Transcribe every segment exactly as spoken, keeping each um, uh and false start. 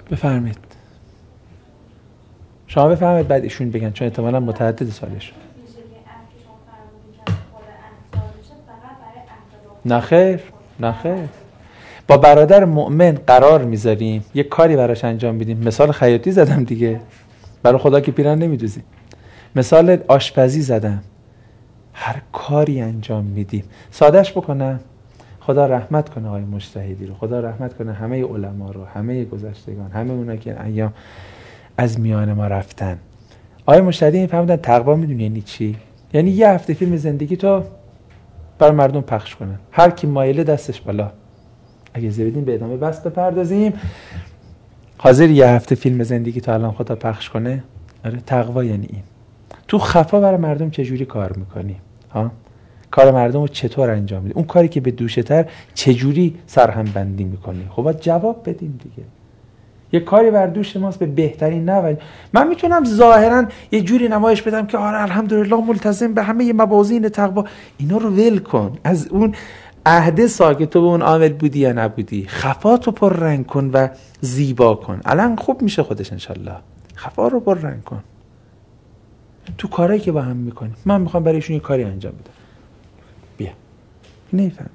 بفرمایید. شما بفرمایید بعد ایشون بگن، چون احتمالاً متعدد سالش. نه خیر، نه خیر. با برادر مؤمن قرار میذاریم یه کاری براش انجام میدیم. مثال خیاطی زدم دیگه، برای خدا که پیرن نمیدوزیم. مثال آشپزی زدم، هر کاری انجام میدیم. سادهش بکنم، خدا رحمت کنه آقای مجتهدی رو، خدا رحمت کنه همه علما رو، همه گذشتگان، همه اونا که ایام از میان ما رفتن. آقای مجتهدی میفهمیدن تقوا میدونی یعنی چی؟ یعنی یه هفته فیلم زندگی تو بر مردم پخش کنن، هر کی مایل دستش بالا. اگه زیادین به ادامه بس بپردازیم، حاضر یه هفته فیلم زندگی تو الان خدا پخش کنه؟ آره، تقوا یعنی این. تو خفا برای مردم چجوری کار میکنی؟ ها؟ کار مردم رو چطور انجام میدی؟ اون کاری که به دوشه تر چجوری سرهم بندی میکنی؟ خب باید جواب بدیم دیگه. یه کاری بر دوش ماست به بهترین نحو. من میتونم ظاهرا یه جوری نمایش بدم که آره الحمدلله ملتزم به همه موازین تقوا. اینا رو ول کن. از اون عهد ساکت تو به اون عامل بودی یا نبودی، خفاتو پر رنگ کن و زیبا کن. الان خوب میشه خودش انشالله. خفا رو پر رنگ کن تو کارهایی که با هم میکنیم. من میخوام برایشون یه کاری انجام بدم، بیا. نمیفهمه.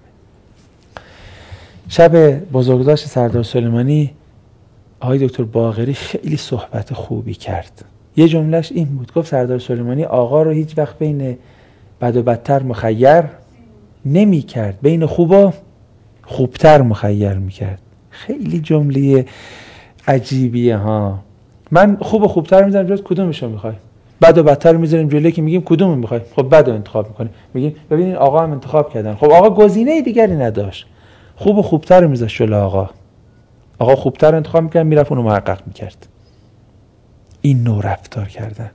شب بزرگداشت سردار سلیمانی آقای دکتر باقری خیلی صحبت خوبی کرد. یه جملهش این بود، گفت سردار سلیمانی آقا رو هیچ وقت بین بد و بدتر مخیر نمی کرد، بین خوب و خوبتر مخیر می کرد. خیلی جمله عجیبیه ها. من خوب و خوبتر میذارم جلوت، کدومشو میخوای؟ بد و بدتر میذاریم جلوی که میگیم کدومو میخوای؟ خب بد رو انتخاب میکنیم، میگیم ببینین آقا هم انتخاب کردن. خب آقا گزینه دیگری نداشت، خوب و خوبتر میذاشت جلوی آقا. آقا خوبتر انتخاب میکرد، میرفت اونو محقق میکرد. این نوع رفتار کردن.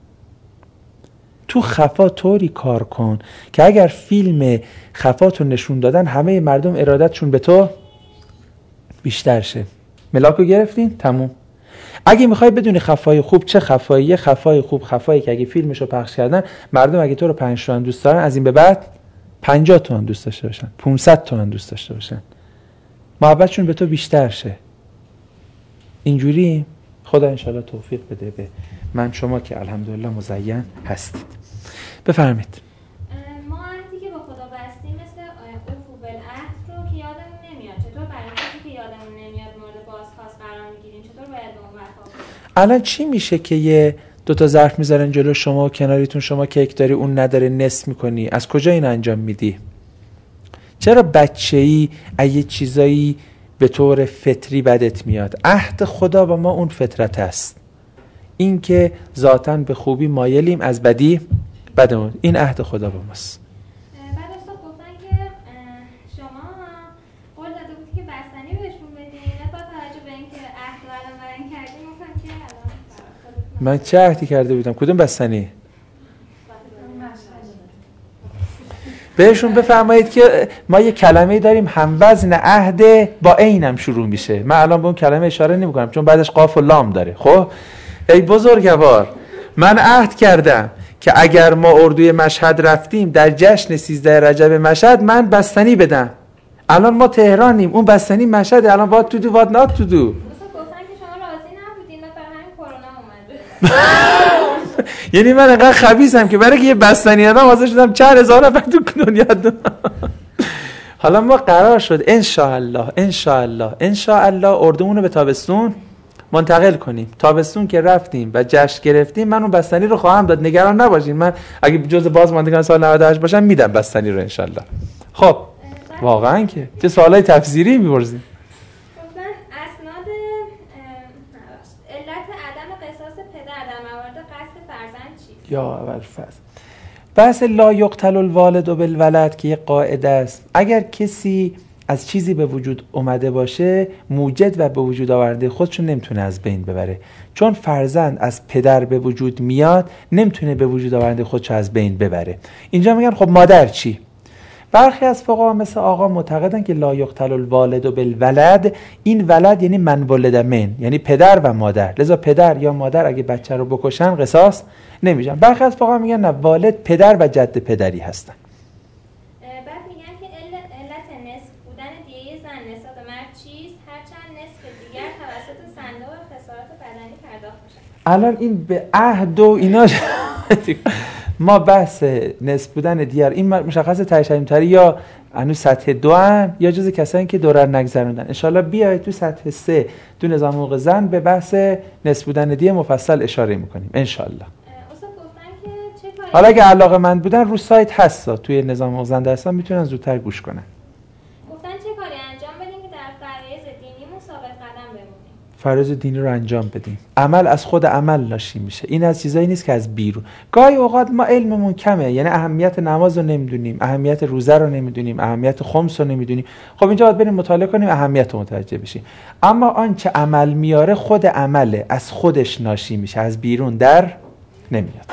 تو خفا طوری کار کن که اگر فیلم خفاتو نشون دادن همه مردم ارادتشون به تو بیشتر شه. ملاکو گرفتین؟ تموم. اگه میخوای بدونی خفای خوب چه خفاییه، خفای خوب خفایی که اگه فیلمشو پخش کردن مردم اگه تو رو پنج تومن دوست دارن، از این به بعد پنجاه تومن دوست داشته باشن، پانصد تومن دوست داشته باشن، محبتشون به تو بیشتر شه. اینجوری خدا انشالله توفیق بده به من شما که الحمدلله مزین هستید. بفرمایید. ما عهدی که با خدا بستیم مثل اوفو بالعهد رو که یادمون نمیاد، چطور برای کسی که یادمون نمیاد مورد بازخواست قرار میگیریم؟ چطور باید به اون وفا کنیم؟ الان چی میشه که یه دو تا ظرف میذارن جلو شما و کناریتون شما کیک داری اون نداره نصف میکنی؟ از کجا این انجام میدی؟ چرا بچه‌ای یه چیزایی به طور فطری بدت میاد؟ عهد خدا با ما اون فطرت است، این که ذاتاً به خوبی مایلیم، از بدی بدمون. این عهد خدا با ماست. بعد استاد گفتن که شما قول داده بودی که بستنی بهشون بدین، با توجه به اینکه عهد رو الان برین کردیم میگم که الان من چه عهدی کرده بودم؟ کدوم بستنی؟ بهشون بفرمایید که ما یه کلمه‌ای داریم هم وزن عهد با عینم شروع میشه. من الان به اون کلمه اشاره نمی‌کنم چون بعدش قاف و لام داره. خب ای بزرگوار، من عهد کردم که اگر ما اردوی مشهد رفتیم در جشن سیزده رجب مشهد من بستنی بدم. الان ما تهرانیم، اون بستنی مشهد. الان وات تو دو وات نات تو دو. گفتن که شما راضی نبودین و برای همین کرونا اومده. یعنی من انقدر خبیثم که برای که یه بستنی ندم حاضر شدم چهار هزار نفر تو دنیا دادم. حالا ما قرار شد ان شاء الله ان شاء الله ان شاء الله اردومون رو به تابستون منتقل کنیم. تابستون که رفتیم و جشن گرفتیم من اون بستنی رو خواهم داد، نگران نباشین. من اگه جز بازماندگان سال نود و هشت باشم میدم بستنی رو ان شاء الله. خب واقعا که چه سوالای تفسیری می‌پرسید. گفتن اسناد علت عدم قصاص پدر در موارد قتل فرزند چیست؟ یا اول فصل بحث لا یقتل الوالد بالولد که یه قاعده است. اگر کسی از چیزی به وجود اومده باشه موجد و به وجود آورده خودشون نمیتونه از بین ببره. چون فرزند از پدر به وجود میاد نمیتونه به وجود آورده خودش از بین ببره. اینجا میگن خب مادر چی؟ برخی از فقها مثل آقا معتقدن که لا یقتل الوالد بالولد، این ولد یعنی من ولد من، یعنی پدر و مادر. لذا پدر یا مادر اگه بچه رو بکشن قصاص نمیشن. برخی از فقها میگن نه، والد پدر و جد پدری هستن. بعد میگن که علت نصف بودن دیه زن نسبت به مرد چیست؟ هرچند نصف دیگر توسط صندوق خسارات بدنی پرداخت میشه. الان این به عهد و اینا ما بحث نصف بودن دیگر این مشخص تشریح تری یا انو سطح دو ان یا جز کسانی که دوره نگذروندن. انشالله بیاید تو سطح سه تو نظام حقوق زن به بحث نصف بودن دیه مفصل اشاره میکنیم انشالله. حالا اگه علاقه مند بودن رو سایت هستا توی نظام حقوق زن درستان میتونن زودتر گوش کنن. گفتن چه کاری انجام بدیم که در فرایض دینیمون ثابت قدم بمونیم؟ فرایض دینی رو انجام بدیم. عمل از خود عمل ناشی میشه. این از چیزایی نیست که از بیرون. گاهی اوقات ما علممون کمه، یعنی اهمیت نماز رو نمیدونیم، اهمیت روزه رو نمیدونیم، اهمیت خمس رو نمیدونیم. خب اینجا باید بریم مطالعه کنیم اهمیت رو متوجه بشیم. اما آنچه عمل میاره خود عمله، از خودش ناشی میشه، از بیرون در نمیاد.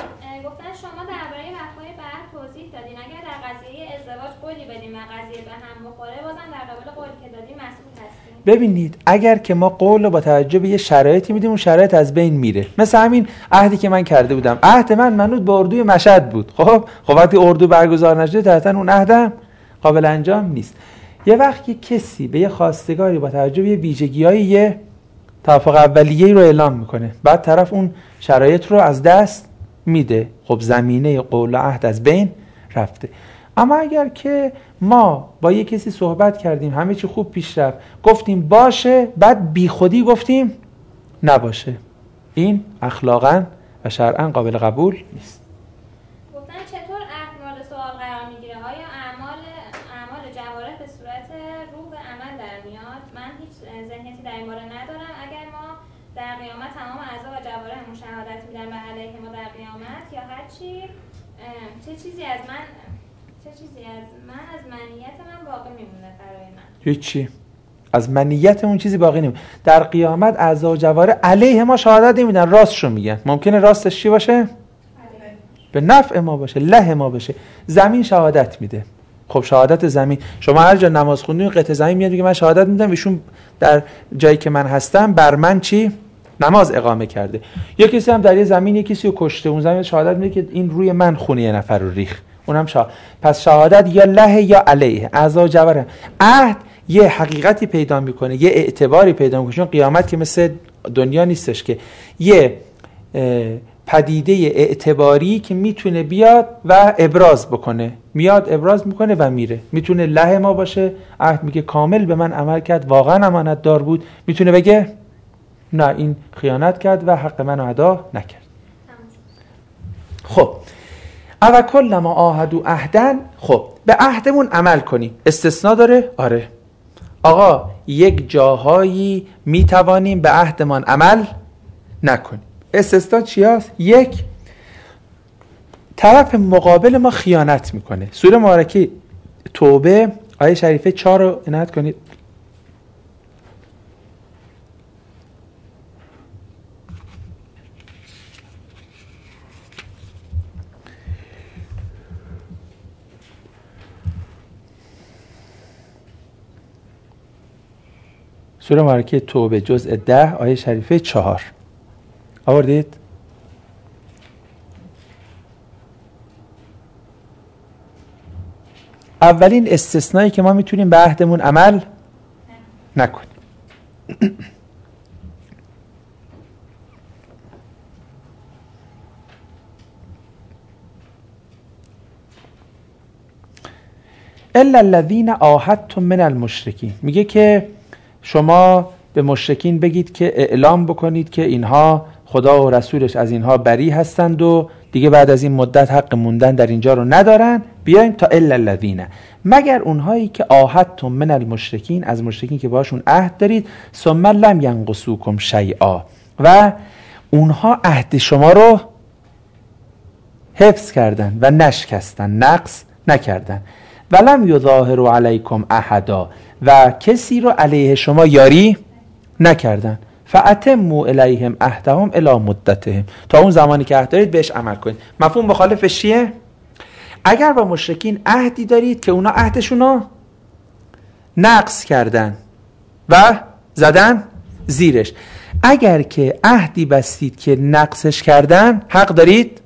ببینید اگر که ما قول رو با توجه به یه شرایطی میدیم اون شرایط از بین میره. مثل همین عهدی که من کرده بودم، عهد من منوط به اردوی مشهد بود. خب خب وقتی اردو برگزار نشده طبعا اون عهدم قابل انجام نیست. یه وقتی کسی به یه خواستگاری با توجه به یه ویژگی‌های یه توافق اولیه‌ای رو اعلام میکنه، بعد طرف اون شرایط رو از دست میده، خب زمینه قول و عهد از بین رفته. اما اگر که ما با یه کسی صحبت کردیم، همه چی خوب پیش رفت، گفتیم باشه، بعد بی خودی گفتیم نباشه، این اخلاقاً و شرعاً قابل قبول نیست. گفتن چطور عهد مورد سوال قرار میگیره؟ آیا اعمال اعمال جوارح به صورت روح به عمل در میاد؟ من هیچ ذهنیتی در این باره ندارم. اگر ما در قیامت تمام اعضا و جوارحمون شهادت میدن به علیه ما در قیامت یا هر چی، چه چیزی از من چه چیزی از من از منیت من باقی میمونه برای من؟ هیچی از منیت اون چیزی باقی نمیمونه. در قیامت اعضا و جوارح علیه ما شهادت نمیدن، راستشو میگن. ممکنه راستش چی باشه؟ علیه. به نفع ما باشه، له ما باشه. زمین شهادت میده. خب شهادت زمین، شما هر جا نماز خوندین قطع زمین میاد میگه من شهادت میدم ایشون در جایی که من هستم بر من چی؟ نماز اقامه کرده. یا کسی هم در یه زمین یه کسی رو کشته، اون زمین شهادت میده که این روی من خونه یه نفر رو ریخت، اونم شهادت. پس شهادت یا له یا علیه. اعضا و جوارح. عهد یه حقیقتی پیدا میکنه، یه اعتباری پیدا میکنه. چون قیامت که مثل دنیا نیستش که یه پدیده اعتباری که میتونه بیاد و ابراز بکنه، میاد ابراز میکنه و میره. میتونه له ما باشه، عهد میگه کامل به من عمل کرد، واقعا امانت دار بود. میتونه بگه نه این خیانت کرد و حق منو ادا نکرد. خب او کلما عاهدوا عهدا، خب به عهدمون عمل کنیم. استثناء داره؟ آره. آقا یک جاهایی میتوانیم به عهدمان عمل نکنیم. استثناء چی هست؟ یک، طرف مقابل ما خیانت میکنه. سوره مبارکه توبه آیه شریفه چهار رو عنایت کنید. سوره مبارکه توبه جزء ده آیه شریفه چهار آوردید؟ اولین استثنایی که ما میتونیم به عهدمون عمل نکنیم. الا الذين عاهدتم من المشرکین، میگه که شما به مشرکین بگید که اعلام بکنید که اینها خدا و رسولش از اینها بری هستند و دیگه بعد از این مدت حق موندن در اینجا رو ندارن. بیاین تا الا الذین، مگر اونهایی که عاهدتم من المشرکین، از مشرکین که باشون عهد دارید، ثم لم ینقصوکم شیئا، و اونها عهد شما رو حفظ کردن و نشکستن، نقص نکردن. ولم یظاهروا علیکم احدا، و کسی رو علیه شما یاری نکردن. فاتموا الیهم عهدهم الی مدتهم، تا اون زمانی که عهد دارید بهش عمل کنید. مفهوم مخالفش چیه؟ اگر با مشرکین عهدی دارید که اونا عهدشون رو نقض کردن و زدن زیرش، اگر که عهدی بستید که نقضش کردن، حق دارید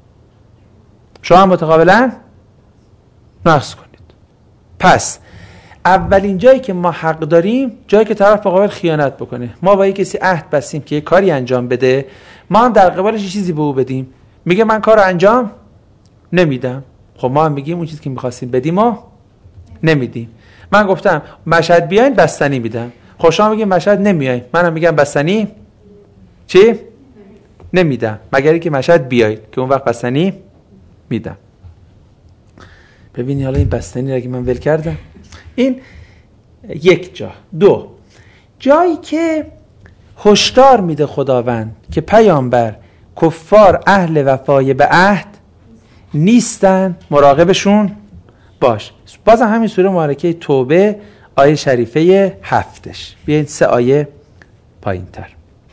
شما متقابلا نقض کنید. پس اولین جایی که ما حق داریم جایی که طرف مقابل خیانت بکنه. ما با یک کسی عهد بستیم که یک کاری انجام بده، ما هم در قبالش چیزی به او بدیم، میگه من کارو انجام نمیدم. خب ما هم میگیم اون چیزی که می‌خواستیم بدیم ما نمیدیم. من گفتم مشهد بیاین بستنی میدم، خب شما میگین مشهد نمیاین، منم میگم بستنی چی نمیدم، مگر اینکه مشهد بیاید که اون وقت بستنی میدم. ببینی حالا این بستنی را که من ول کردم، این یک جا. دو جایی که هشدار میده خداوند که پیامبر کفار اهل وفای به عهد نیستن، مراقبشون باش. بازم همین سوره مبارکه توبه آیه شریفه هفتش. بیاین سه آیه پایین تر.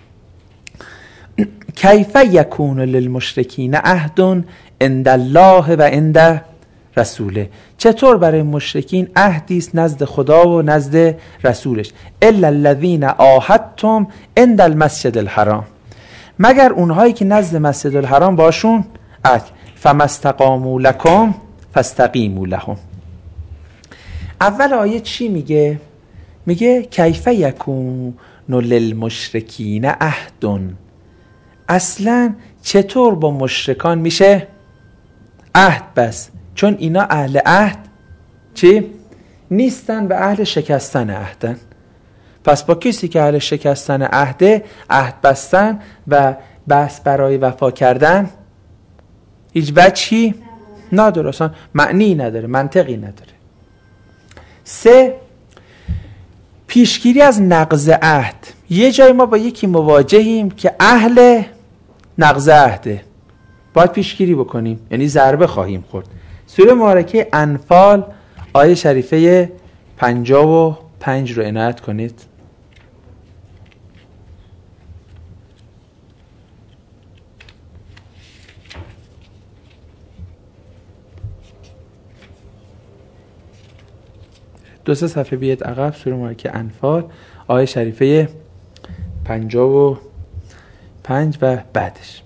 کیف یکون للمشرکین عهد عند الله و عند رسوله. چطور برای مشرکین عهدی است نزد خدا و نزد رسولش؟ الا الذین عاهدتم عند المسجد الحرام، مگر اونهایی که نزد مسجد الحرام باشون عهد. فما استقاموا لکم فاستقیموا لهم. اول آیه چی میگه؟ میگه کیف یکون للمشرکین عهد. اصلا چطور با مشرکان میشه عهد بس؟ چون اینا اهل عهد چی؟ نیستن و اهل شکستن عهدن. پس با کسی که اهل شکستن عهده، عهد بستن و بس برای وفا کردن هیچ وجهی نداره، اصلا معنی نداره، منطقی نداره. سه، پیشگیری از نقض عهد. یه جای ما با یکی مواجهیم که اهل نقض عهده، باید پیشگیری بکنیم، یعنی ضربه خواهیم خورد. سوره مبارکه انفال آیه شریفه پنجاه و پنج رو عنایت کنید. دو سه صفحه بیاد عقب. سوره مبارکه انفال آیه شریفه پنجاه و پنج و بعدش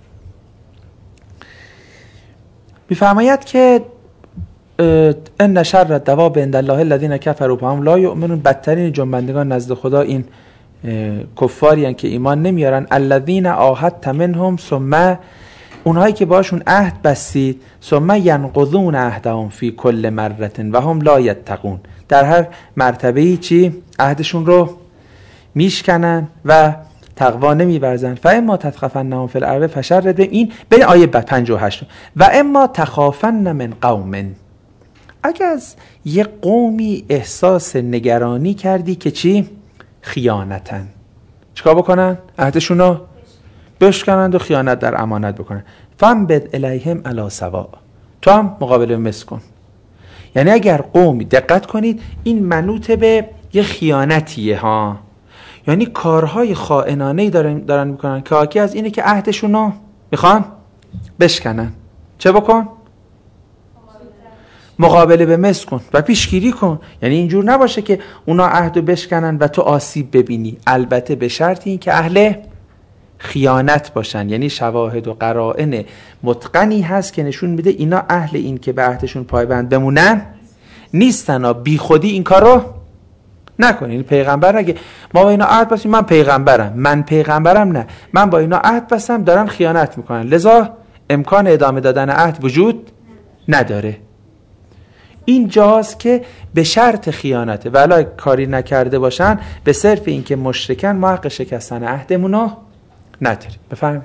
میفرماید که ان شر الدواب عند الله الذين كفروا فهم لا يؤمنون. بدترین جنبندگان نزد خدا این کفاری هستند که ایمان نمیارن. الذين عاهدت منهم، ثم اونهایی که باشون عهد بستید، ثم ينقضون عهدهم في كل مره و هم لا يتقون. در هر مرتبه‌ای چی عهدشون رو میشکنن و تقوا نمی‌ورزن. فاما تتخفنهم فی الارض فشرد بهم. این به آیه پنجاه و هشت. و اما تخافن من قوم، اگر از یه قومی احساس نگرانی کردی که چی خیانتن، چیکار بکنن؟ عهدشون رو بشکنند و خیانت در امانت بکنن. فانبذ الیهم علی سواء، تو هم مقابله مثل کن. یعنی اگر قومی، دقت کنید این منوط به یه خیانتیه ها، یعنی کارهای خائنانه‌ای دارن دارن میکنن که حاکی از اینه که عهدشون رو میخوان بشکنن. چه بکن؟ مقابله به مثل کن و پیشگیری کن. یعنی اینجور نباشه که اونا عهدو بشکنن و تو آسیب ببینی، البته به شرطی که اهل خیانت باشن، یعنی شواهد و قرائن متقنی هست که نشون میده اینا اهل این که به عهدشون پایبند بمونن نیستن. بی خودی این کارو نکنین. این پیغمبر اگه ما با اینا عهد بستیم، من پیغمبرم، من پیغمبرم نه، من با اینا عهد بستم، دارن خیانت میکنن، لذا امکان ادامه دادن عهد وجود نداره. این جاست که به شرط خیانته، ولی کاری نکرده باشن به صرف این که مشرکن، ما حق شکستن عهدمونو نداریم. بفرمایید.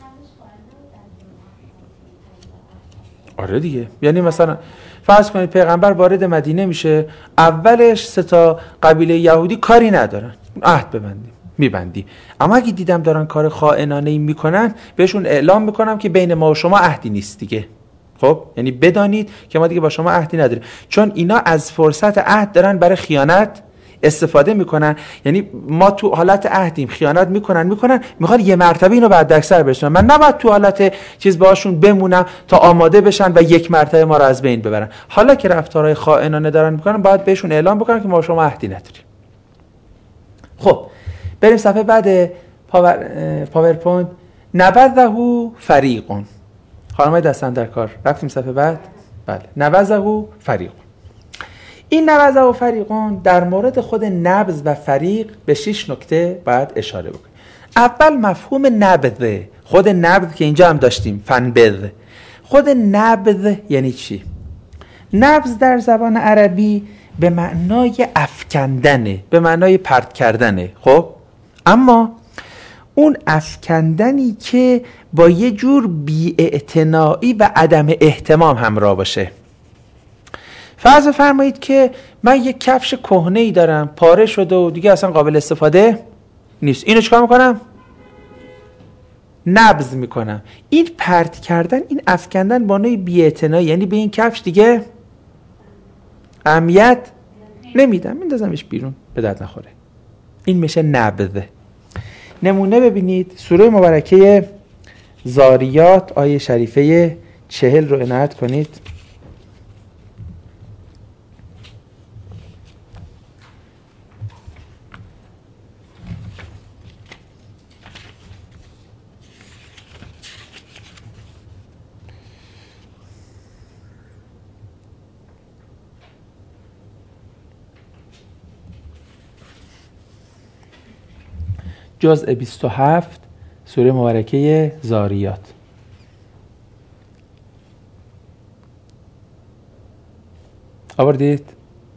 آره دیگه، یعنی مثلا فرض کنید پیغمبر وارد مدینه میشه، اولش سه تا قبیله یهودی کاری ندارن، عهد ببندیم، میبندی. اما اگه دیدم دارن کار خائنانه‌ای میکنن، بهشون اعلام میکنم که بین ما و شما عهدی نیست دیگه. خب یعنی بدانید که ما دیگه با شما عهدی نداریم، چون اینا از فرصت عهد دارن برای خیانت استفاده میکنن. یعنی ما تو حالت عهدیم، خیانت میکنن میکنن میخوان یه مرتبه اینو بعد اکثر برسونن. من نباید تو حالت چیز باشون بمونم تا آماده بشن و یک مرتبه ما رو از بین ببرن. حالا که رفتارهای خائنانه دارن میکنن، باید بهشون اعلام بکنن که ما شما عهدی نداریم. خب بریم صفحه بعد. پاور پاورپوینت. نبذه فریقون. خانمای دستن در کار رفتیم صفحه بعد. بله. نبذه فریقون. این نبذ و فریقون در مورد خود نبذ و فریق به شش نکته باید اشاره بکنیم. اول مفهوم نبذ، خود نبذ که اینجا هم داشتیم، فنبذ. خود نبذ یعنی چی؟ نبذ در زبان عربی به معنای افکندنه، به معنای پرت کردنه. خب اما اون افکندنی که با یه جور بی‌اعتنایی و عدم اهتمام همراه باشه. فرض فرمایید که من یک کفش کهنه‌ای دارم، پاره شده و دیگه اصلا قابل استفاده نیست. اینو چیکار میکنم؟ نبذ میکنم. این پرت کردن، این افکندن با نوعی بی‌اعتنایی، یعنی به این کفش دیگه اهمیت نمیدم، میندازمش بیرون، به درد نخوره. این میشه نبذ. نمونه ببینید، سوره مبارکه زاریات آیه شریفه چهل رو عنایت کنید. جزء بیست و هفت سوره مبارکه زاریات. آوردید؟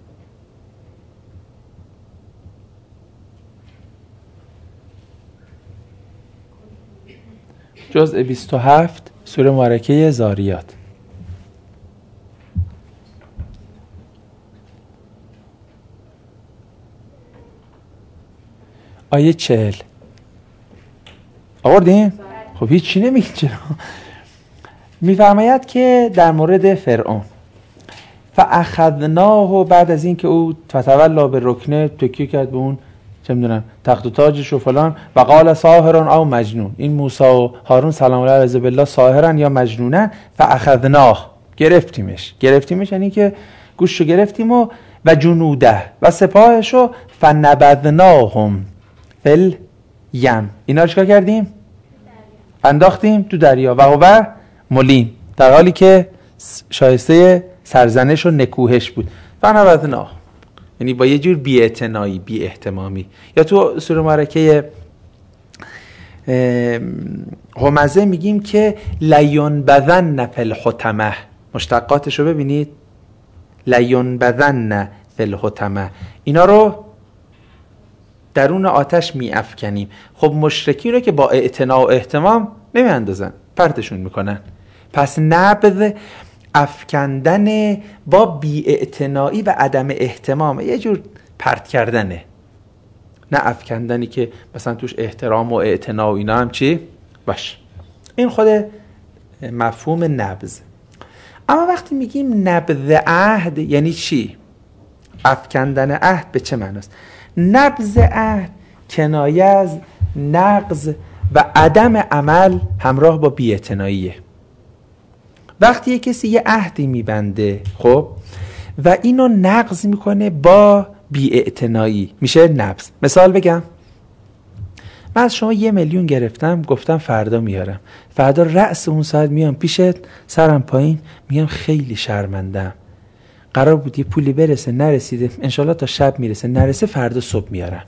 جزء بیست و هفت سوره مبارکه زاریات. آیه چهل. آوردین؟ خب هیچ چی نمیگید چرا؟ میفرماید که در مورد فرعون فاخذناه، بعد از این که او فتولا به رکنه، تکیه کرد به اون چه میدونم تخت و تاجش و فلان، و قال ساحر او مجنون، این موسی و هارون سلام الله علیه بالله ساحرن یا مجنونن، فاخذناه، گرفتیمش. گرفتیمش یعنی که گوششو گرفتیم و و جنوده و سپاهشو فنبذناهم فل یم، اینا رو چیکار کردیم؟ انداختیم تو دریا. و هو ملیم، در حالی که شایسته سرزنش و نکوهش بود. فنبذناه یعنی با یه جور بی‌اعتنایی، بی اهتمامی. یا تو سوره مبارکه همزه میگیم که لینبذن فی الحطمه، مشتقاتش رو ببینید، لینبذن فی الحطمه، اینا رو درون آتش می افکنیم. خب مشرکی رو که با اعتنا و اهتمام نمی اندازن، پرتشون میکنن. پس نبذ افکندن با بی‌اعتنایی و عدم اهتمام، یه جور پرت کردنه، نه افکندنی که مثلا توش احترام و اعتنا و اینا هم چی باش. این خود مفهوم نبذ. اما وقتی میگیم نبذ عهد یعنی چی؟ افکندن عهد به چه معناست؟ نبذ عهد کنایه از نقض و عدم عمل همراه با بی‌اعتناییه. وقتی یک کسی یه عهدی میبنده خب و اینو نقض میکنه با بی‌اعتنایی، میشه نبذ. مثال بگم، من از شما یه میلیون گرفتم، گفتم فردا میارم، فردا رأس اون ساعت میام پیشت، سرم پایین، میگم خیلی شرمندم، قرار بود یه پولی برسه نرسیده، انشالله تا شب میرسه، نرسه فردا صبح میارم.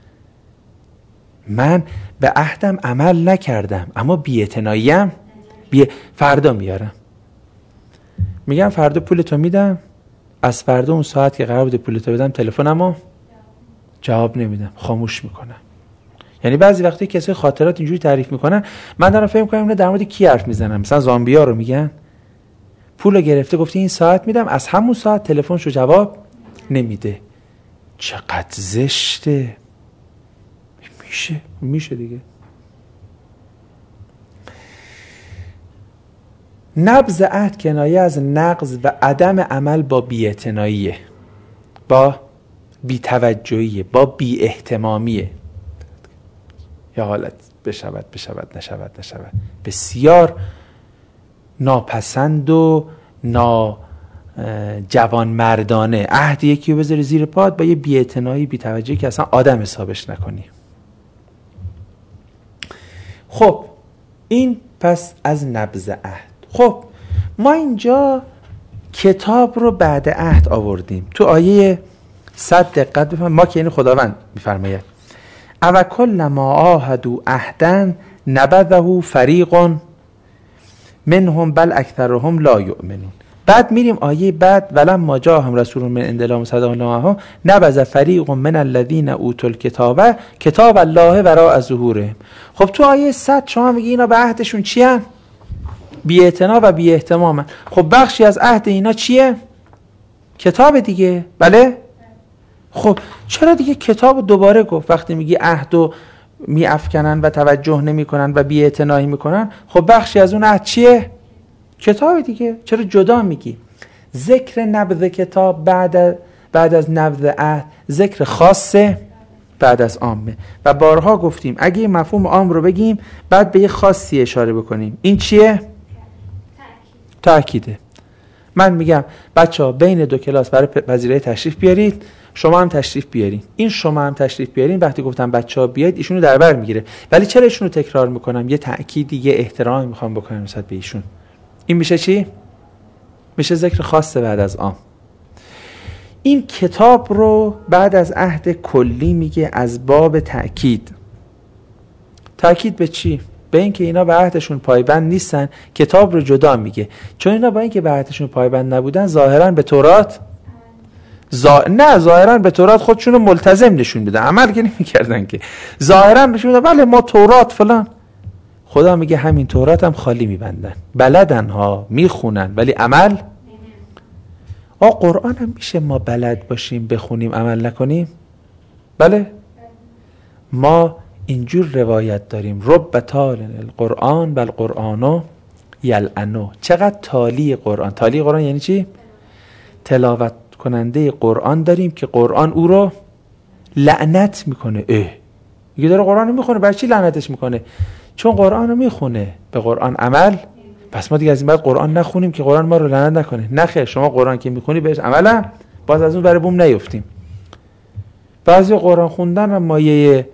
من به عهدم عمل نکردم اما بی‌اعتناییم، بی... فردا میارم. میگم فردا پولتو میدم، از فردا اون ساعت که قرار بود پولتو بدم تلفنمو جواب نمیدم، خاموش میکنم. یعنی بعضی وقتی کسی خاطرات اینجوری تعریف میکنن، من دارم فکر میکنم اینا در مورد کی حرف میزنم. مثلا زامبیا رو میگن پولو گرفته، گفته این ساعت میدم، از همون ساعت تلفنشو جواب نمیده. چقدر زشته. میشه میشه دیگه. نبذ عهد کنایه از نقض و عدم عمل با بی‌اعتناییه، با بی‌توجهیه، با بی‌اهتمامیه. یا حالت بشود بشود نشود نشود، بسیار ناپسند و نا جوان مردانه. عهد یکی رو بذاری زیر پات با یه بی‌اعتنایی، بی‌توجهی که اصلا آدم حسابش نکنی. خب این پس از نبذ عهد. خب ما اینجا کتاب رو بعد عهد آوردیم. تو آیه صد دقت بفرمایید، ما که یعنی خداوند میفرماید او کلما عاهدوا عهدا نبذه فریق منهم بل اکثرهم لا یؤمنون. بعد میریم آیه بعد ولما جاءهم رسول من عند الله مصدق لما نبذ فریق من الذین اوتوا الکتاب کتاب الله وراء ظهورهم. خب تو آیه صد شما میگی اینا به عهدشون چیه؟ بی‌اعتنا و بی‌احتمامن. خب بخشی از عهد اینا چیه؟ کتاب دیگه، بله؟ خب چرا دیگه کتاب دوباره گفت؟ وقتی میگی عهدو میافکنن و توجه نمیکنن و بی‌اعتنایی میکنن، خب بخشی از اون عهد چیه؟ کتاب دیگه. چرا جدا میگی؟ ذکر نبذ کتاب بعد بعد از نبذ عهد ذکر خاصه بعد از عامه. و بارها گفتیم اگه مفهوم عام رو بگیم بعد به یه خاصی اشاره بکنیم. این چیه؟ تأکیده. من میگم بچه‌ها بین دو کلاس برای پذیرایی تشریف بیارید، شما هم تشریف بیارین. این شما هم تشریف بیارین وقتی گفتم بچه‌ها بیاید ایشونو در بر میگیره. ولی چرا ایشونو تکرار میکنم؟ یه تأکیدی، یه احترامی میخوام بکنم نسبت به ایشون. این میشه چی؟ میشه ذکر خاصه بعد از عام. این کتاب رو بعد از عهد کلی میگه از باب تأکید. تأکید به چی؟ به این که اینا به عهدشون پایبند نیستن. کتاب رو جدا میگه چون اینا با این که به عهدشون پایبند نبودن ظاهرا به تورات زا... نه ظاهرا به تورات خودشون رو ملتزم نشون میدن، عمل که نمیکردن که. ظاهرا نشون میدن بله ما تورات فلان. خدا میگه همین تورات هم خالی میبندن، بلدن ها، میخونن ولی عمل. آ قرآن هم میشه ما بلد باشیم بخونیم عمل نکنیم؟ بله. ما اینجور روایت داریم رب تال القرآن بل قرآنو یلعنو. چقدر تالی قرآن. تالی قرآن یعنی چی؟ تلاوت کننده قرآن داریم که قرآن او رو لعنت میکنه. اه میگه داره قرآن رو میخونه، برای چی لعنتش میکنه؟ چون قرآن رو میخونه، به قرآن عمل. پس ما دیگه از این بعد قرآن نخونیم که قرآن ما رو لعنت نکنه. نخیر، شما قرآن که میخونی بهش عمل، باز از اون برای بوم نیفتیم. بعضی قرآن خوندن و مایه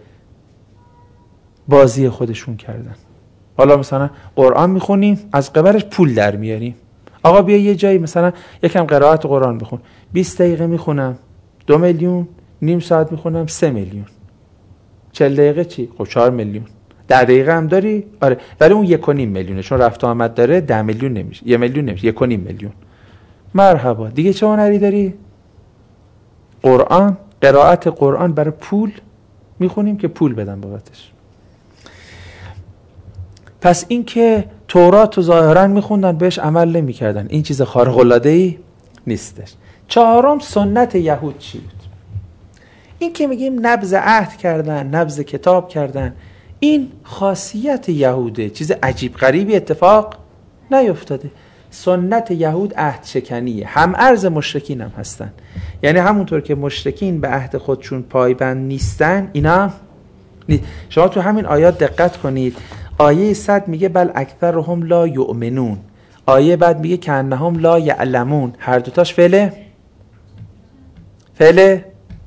بازی خودشون کردن. حالا مثلا قرآن میخونیم از قبرش پول در میاریم. آقا بیا یه جایی مثلا یکم قرائت قرآن بخون، بیست دقیقه میخونم دو میلیون، نیم ساعت میخونم سه میلیون، چهل دقیقه چی؟ خب چهار میلیون. ده دقیقه هم داری؟ آره، ولی اون یک و نیم میلیونه چون رفت آمد داره. ده میلیون نمیشه، یه میلیون نمیشه، یک و نیم میلیون. مرحبا. دیگه چه هنری داری؟ قرآن، قرائت قرآن برای پول میخونیم که پول بدن بابتش. پس این که تورات و ظاهرا میخوندن بهش عمل نمیکردن، این چیز خارق العاده‌ای نیستش. چهارم سنت یهود چی بود؟ این که میگیم نبذ عهد کردن، نبذ کتاب کردن، این خاصیت یهوده، چیز عجیب غریبی اتفاق نیفتاده. سنت یهود عهد شکنیه، هم ارز مشرکین هم هستن. یعنی همونطور که مشرکین به عهد خودشون پایبند نیستن، اینا نی... شما تو همین آیات دقت کنید. آیه صد میگه بل اکثرهم لا یؤمنون، آیه بعد میگه کانهم لا یعلمون. هر دوتاش فعله فعله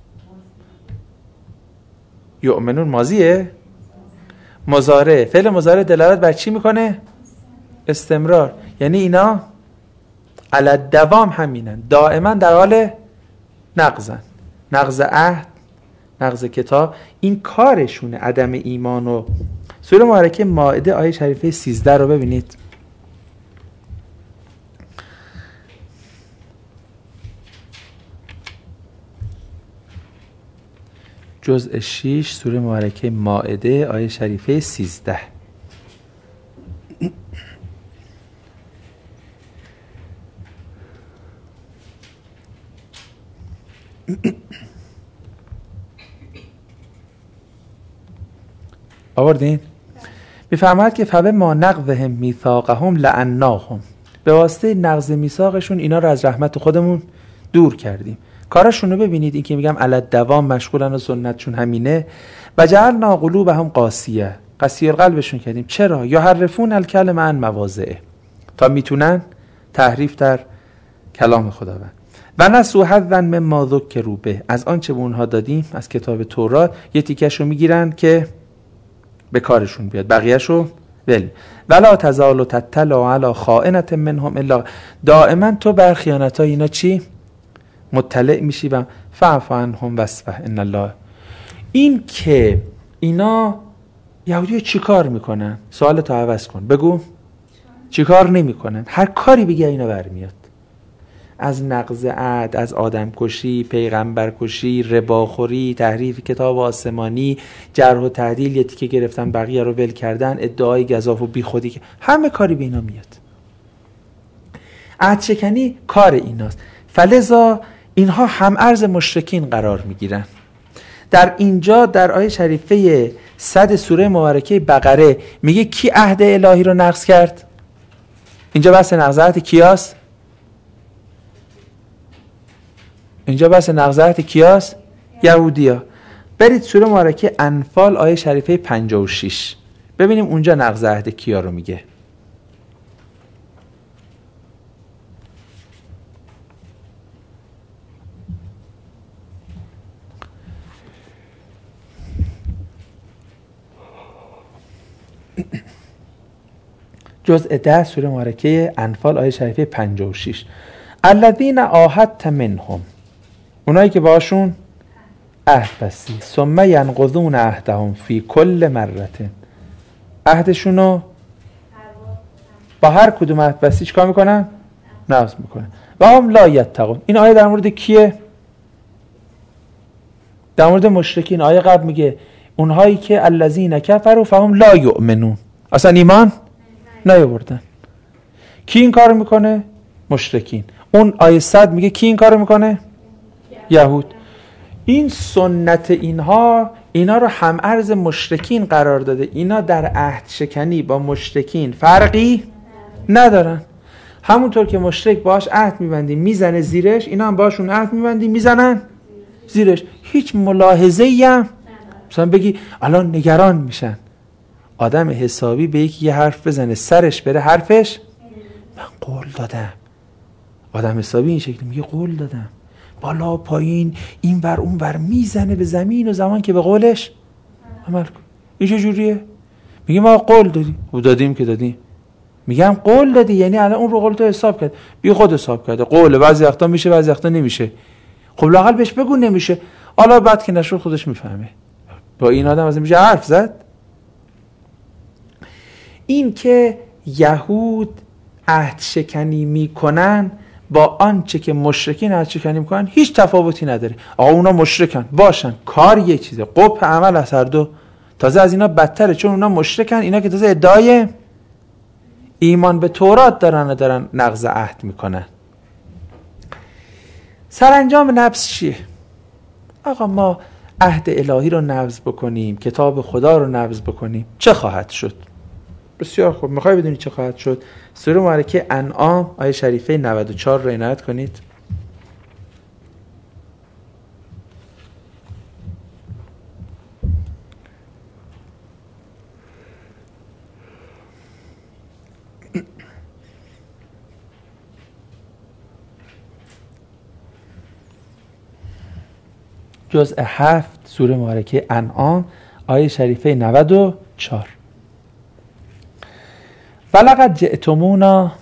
یؤمنون ماضیه، مضارع. فعل مضارع دلالت بر چی میکنه؟ استمرار. یعنی اینا علی دوام همینن، دائما در حال نقضن، نقض عهد، نقض کتاب. این کارشونه، عدم ایمان. و سوره مبارکه مائده آیه شریفه سیزده رو ببینید. جزء شش سوره مبارکه مائده آیه شریفه سیزده. آوردین؟ میفرماید که فبه ما نقضهم میثاقهم لعناهم، به واسطه نقض میثاقشون اینا رو از رحمت خودمون دور کردیم. کارشون رو ببینید، این که میگم علی دوام مشغولن و سنتشون همینه. و جعلنا قلوبهم قاسیه، قسیه قلبشون کردیم. چرا؟ یحرفون الکلمه عن مواضعه، تا میتونن تحریف در کلام خداوند. و نسوا حظا مما ذکروا به، از آنچه به اونها دادیم از کتاب تورات یه تیکش رو میگیرن که به کارشون بیاد، بقیه‌شو ول ولا تزال تطلع علی خائنة منهم الا، دائما تو بر خیانتای اینا چی؟ مطلع میشی و فاعف عنهم واصفح ان الله. این که اینا یهودی چی کار میکنن؟ سوال تو عوض کن بگو چی کار نمیکنن؟ هر کاری بگی اینا برمیاد، از نقض عهد، از آدم کشی، پیغمبر کشی، رباخوری، تحریف کتاب آسمانی، جرح و تعدیل، یه تیکه گرفتن بقیه رو ول کردن، ادعای گزاف و بیخودی، همه کاری به اینا میاد. عهد شکنی کار ایناست. فلذا اینها هم ارز مشرکین قرار میگیرن. در اینجا در آیه شریفه صد سوره مبارکه بقره میگه کی عهد الهی رو نقض کرد؟ اینجا بحث نقض عهد کیاست؟ اینجا بحث نقض عهد کیاست؟ یهودیا. برید سوره مبارکه انفال آیه شریفه پنجاه و شش ببینیم اونجا نقض عهد کیا رو میگه. جزء ده سوره مبارکه انفال آیه شریفه پنجاه و شش. الذین عاهدت منهم، اونایی که باشون عهد بستی، ثم ینقضون عهدهم فی کل مرة، عهدشونو با هر کدوم عهد بستی چیکار میکنن؟ نقض میکنن. و هم لا یتقون. این آیه در مورد کیه؟ در مورد مشرکین. آیه قبل میگه اونهایی که الذین کفروا فهم لا یؤمنون، اصلا ایمان نیاوردن. کی این کارو میکنه؟ مشرکین. اون آیه صد میگه کی این کارو میکنه؟ یهود. این سنت اینها اینا رو هم ارز مشرکین قرار داده. اینا در عهد شکنی با مشرکین فرقی ندارن. همونطور که مشرک باش عهد میبندی میزنه زیرش، اینا هم باشون عهد میبندی میزنن زیرش. هیچ ملاحظه‌ای هم مثلا بگی الان نگران میشن آدم حسابی به یکی یه حرف بزنه سرش بره حرفش، من قول دادم. آدم حسابی این شکلی میگه قول دادم، بالا پایین این ور اون ور میزنه به زمین و زمان که به قولش عمل کن. این چه جوریه؟ میگه ما قول دادیم. و دادیم که دادیم. میگم قول دادی یعنی الان اون رو قول تو حساب کرد. بی خود حساب کرده. قول بعضی وقتا میشه بعضی وقتا نمیشه. خب لااقل بهش بگو نمیشه. حالا بعد که نشد خودش میفهمه. با این آدم از میشه حرف زد. این که یهود عهد شکنی میکنن با آنچه که مشرکین عهد شکنی میکنن هیچ تفاوتی نداره. آقا اونا مشرکن باشن، کار یه چیزه، قبح عمل از هر دو. تازه از اینا بدتره چون اونا مشرکن، اینا که تازه ادعای ایمان به تورات دارن و دارن نقض عهد میکنن. سرانجام نبض چیه؟ آقا ما عهد الهی رو نبض بکنیم، کتاب خدا رو نبض بکنیم، چه خواهد شد؟ بسیار خوب. میخوای بدونی چه خواهد شد؟ سوره مبارکه انعام آیه شریفه نود و چهار رو عنایت کنید. جزء هفت سوره مبارکه انعام آیه شریفه نود و چهار. ولقد جئتمونا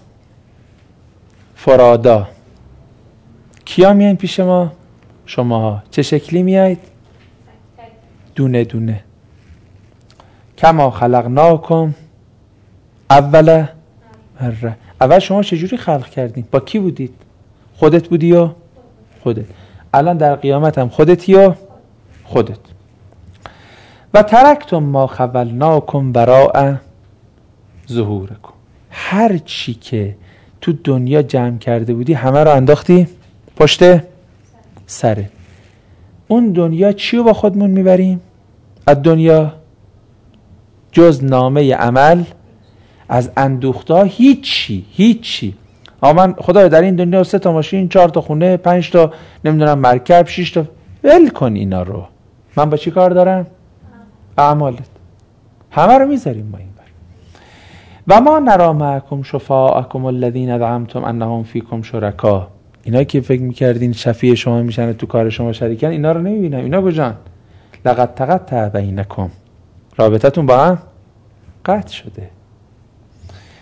فرادا. کیا میاین پیش ما؟ شماها. چه شکلی میایید؟ دونه دونه. کما خلقناکم اول مره. اول شما چجوری خلق کردین؟ با کی بودید؟ خودت بودی یا خودت؟ الان در قیامت هم خودتی یا خودت. و ترکتم ما خولناکم وراء ظهورکم. هر چی که تو دنیا جمع کرده بودی همه رو انداختی پشت سره. اون دنیا چی رو با خودمون میبریم؟ از دنیا جز نامه عمل، از اندوختا هیچی هیچی. آقا من خدا در این دنیا سه تا ماشین، چهار تا خونه، پنج تا نمیدونم مرکب، شش تا، ول کن اینا رو. من با چی کار دارم؟ اعمالت. همه رو میذاریم ما این بر. و ما نرا معکم شفاعکم الذین زعمتم انهم فیکم شرکا. اینا که فکر میکردین شفیع شما میشن تو کار شما شریکن، اینا رو نمیبینم. اینا کجان؟ لقد تقطع بینکم. رابطتون با هم قطع شده.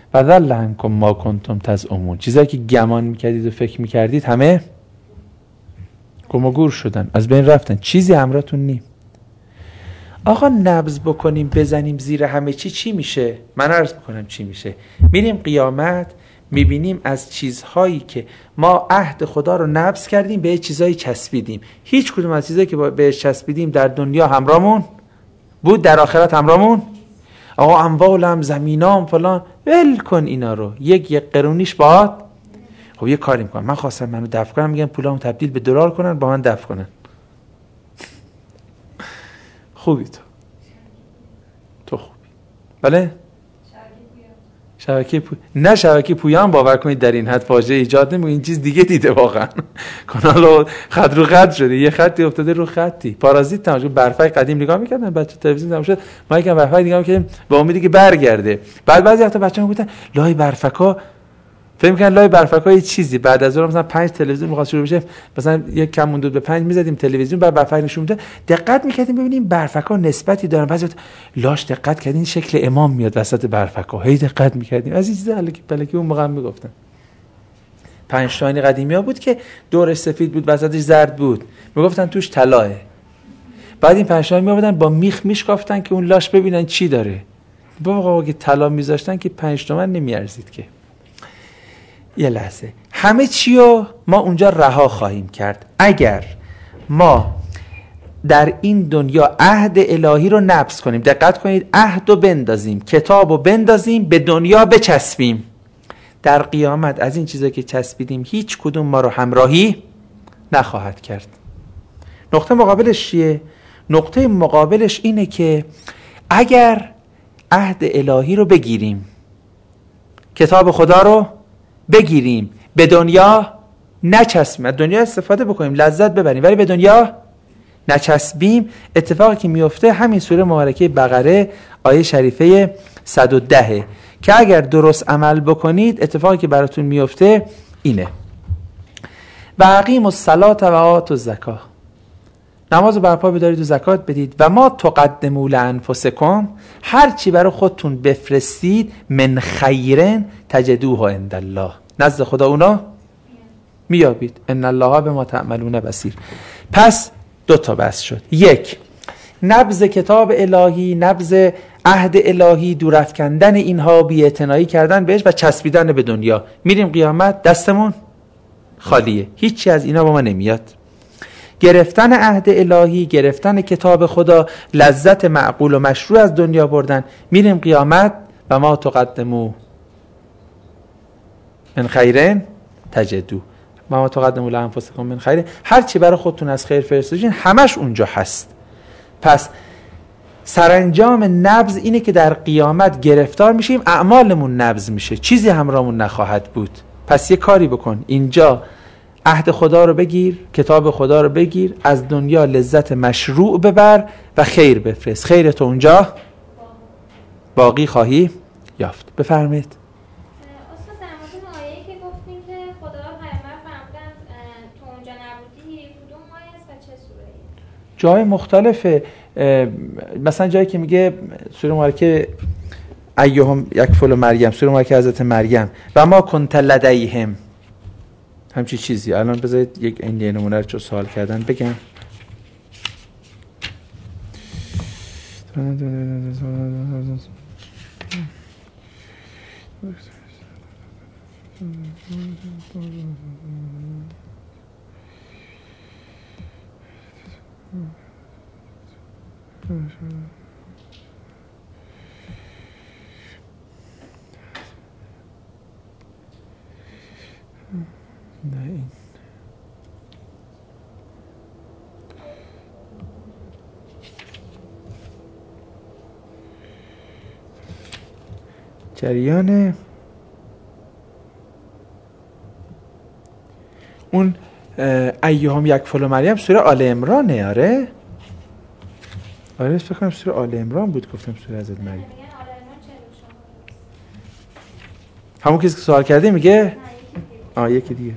و ضل عنکم ما کنتم تزعمون، چیزایی که گمان میکردید و فکر میکردید همه گم و گور شدن، از بین رفتن، چیزی همراهتون نیم. آقا نبض بکنیم بزنیم زیر همه چی چی میشه؟ من عرض بکنم چی میشه. میریم قیامت میبینیم از چیزهایی که ما عهد خدا رو نبض کردیم به چیزهایی چسبیدیم. هیچ کدوم از چیزهایی که بهش چسبیدیم در دنیا همراهمون بود، در آخرت همراهمون. آقا اموالم، زمینام، فلان، ول کن اینا رو، یک یک قرونیش باهات. خب یه کاری میکنم، من خواستم منو دفع کنم، میگم پولامو تبدیل به دلار کنن با من دفع کنن. خوبی تو تو خوبی بله. شبکه پویا نه شبکه پویا هم باور کنید در این حد فاجعه ایجاد نمیکنه. این چیز دیگه دیده واقعا. کانال خط رو خط شده، یه خطی افتاده رو خطی. پارازیت تماشا برفای قدیم نگاه میکردن بچه تلویزیون تماشا، ما یکم برفای نگاه میکردیم با امیدی که برگرده. بعد بعضی وقتا بچه‌ها میگفتن لای برفکا، فکر می‌کردن لای برفکا یه چیزی. بعد از اون مثلا پنج تلویزیون می‌خواست شروع بشه، مثلا یک کم مونده به پنج می‌زدیم تلویزیون، بعد برفک نشون میده، دقت می‌کردیم ببینیم برفکا نسبتی دارن. بعضی وقت لاش دقت کردین شکل امام میاد وسط برفکا، هی دقت می‌کردیم. از این چیزا الکی پلکی اون موقع میگفتن. پنج تاین قدیمی‌ها بود که دورش سفید بود وسطش زرد بود، میگفتن توش طلاه. بعد این پنج تاین میآوردن با میخ میشکافتن که اون لاش ببینن چی داره. بابا اگه طلا می‌ذاشتن که پنج تومن نمیارزید که. یه لحظه، همه چی رو ما اونجا رها خواهیم کرد اگر ما در این دنیا عهد الهی رو نبض کنیم. دقت کنید، عهد رو بندازیم، کتاب رو بندازیم، به دنیا بچسبیم. در قیامت از این چیزا که چسبیدیم هیچ کدوم ما رو همراهی نخواهد کرد. نقطه مقابلش چیه؟ نقطه مقابلش اینه که اگر عهد الهی رو بگیریم، کتاب خدا رو بگیریم، به دنیا نچسبیم، از دنیا استفاده بکنیم، لذت ببریم، ولی به دنیا نچسبیم، اتفاقی که میفته همین سوره مبارکه بقره آیه شریفه صد و ده که اگر درست عمل بکنید اتفاقی که براتون میفته اینه: و اقیموا الصلاة و آتوا الزکاة، نماز رو برپا بدارید و زکات بدید. و ما تقدموا لانفسکم، هر چی برای خودتون بفرستید، من خیرن تجدوه عند الله، نزد خدا اونا میابید. ان الله بما تعملون بصیر. پس دو تا بحث شد: یک، نبض کتاب الهی، نبض عهد الهی، دورافکندن اینها، بی‌اعتنایی کردن بهش و چسبیدن به دنیا. میریم قیامت دستمون خالیه، هیچی از اینا با ما نمیاد. گرفتن عهد الهی، گرفتن کتاب خدا، لذت معقول و مشروع از دنیا بردن. میریم قیامت و ما تقدموا من خیرن تجدو، ما تقدموا لانفسکم من خیر، هر چی برای خودتون از خیر فرستادین همش اونجا هست. پس سرانجام نبض اینه که در قیامت گرفتار میشیم، اعمالمون نبض میشه، چیزی همراهمون نخواهد بود. پس یه کاری بکن، اینجا عهد خدا رو بگیر، کتاب خدا رو بگیر، از دنیا لذت مشروع ببر و خیر بفرست، خیر تو اونجا باقی خواهی یافت. بفرمایید. استاد در مورد آیه‌ای که گفتیم که خدا پیامبر فرمودن تو اونجا نبودی، کدوم آیه است و چه سوره‌ای؟ جای مختلفه، مثلا جایی که میگه سوره مبارکه ایهم یکفل مریم، سوره مبارکه حضرت مریم، و ما کنت لدیهم، همچی چیزی. الان بذارید یک این نمونه رو چون سوال کردن بگم. نه این جریان اون ایهم یکفل مریم سوره آل عمرانه. آره آره فکر کنم سوره آل عمران بود، گفتم سوره حضرت مریم. همون کسی که سوال کرده میگه آه یکی دیگه.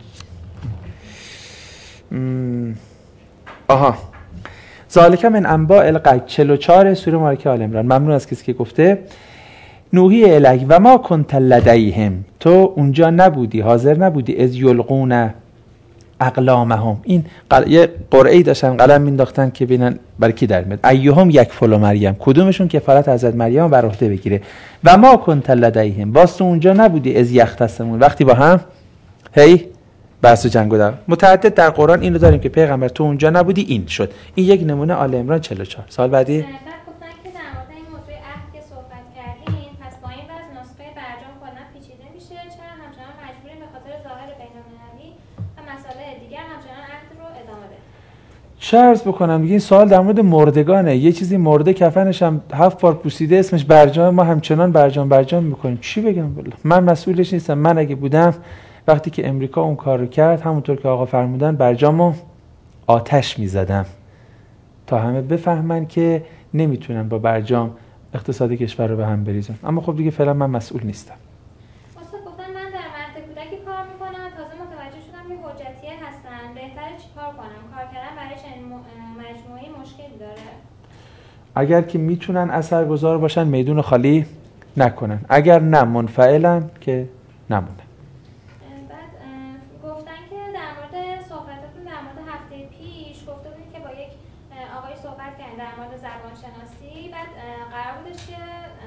آها، ذالک من انباء الغیب، چهل و چهار سوره مبارکه آل عمران. ممنون از کسی که گفته. نوحی الیک و ما کنت لدیهم، تو اونجا نبودی، حاضر نبودی، از یلقون اقلامهم، این قل... یه قرعه‌ای داشتن قلم مینداختن که ببینن برای کی در میاد، ایهم یکفل مریم، کدومشون کفالت حضرت مریم بر عهده بگیره. و ما کنت لدیهم، باز تو اونجا نبودی، از یختصمون، وقتی با هم هی بحث و جنگ در متعدد در قرآن اینو داریم که پیغمبر تو اونجا نبودی، این شد. این یک نمونه آل عمران چهل و چهار. سال بعدی چه عرض بکنم دیگه، این سوال در مورد مردگانه، یه چیزی مرده کفنش هم هفت بار پوسیده اسمش برجام، ما همچنان برجام برجام میکنیم. چی بگم والله، من مسئولش نیستم. من اگه بودم وقتی که امریکا اون کار رو کرد، همونطور که آقا فرمودن، برجامو آتش میزدم تا همه بفهمن که نمیتونن با برجام اقتصاد کشور رو به هم بریزن. اما خب دیگه فعلا من مسئول نیستم. استاد گفتن من در مهد کودکی کار میکنم، تازه متوجه شدم که حجتیه هستن، بهتره چیکار کنم؟ کار کردن برای چنین مجموعه‌ای مشکلی داره؟ اگر که میتونن اثرگذار باشن میدون خالی نکنن، اگر نه منفعلن که نمونن. بعد گفتن که در مورد صحبتاتون در مورد هفته پیش گفته بودید که با یک آقای صحبت کردن در مورد زبان شناسی، بعد قرار بودش که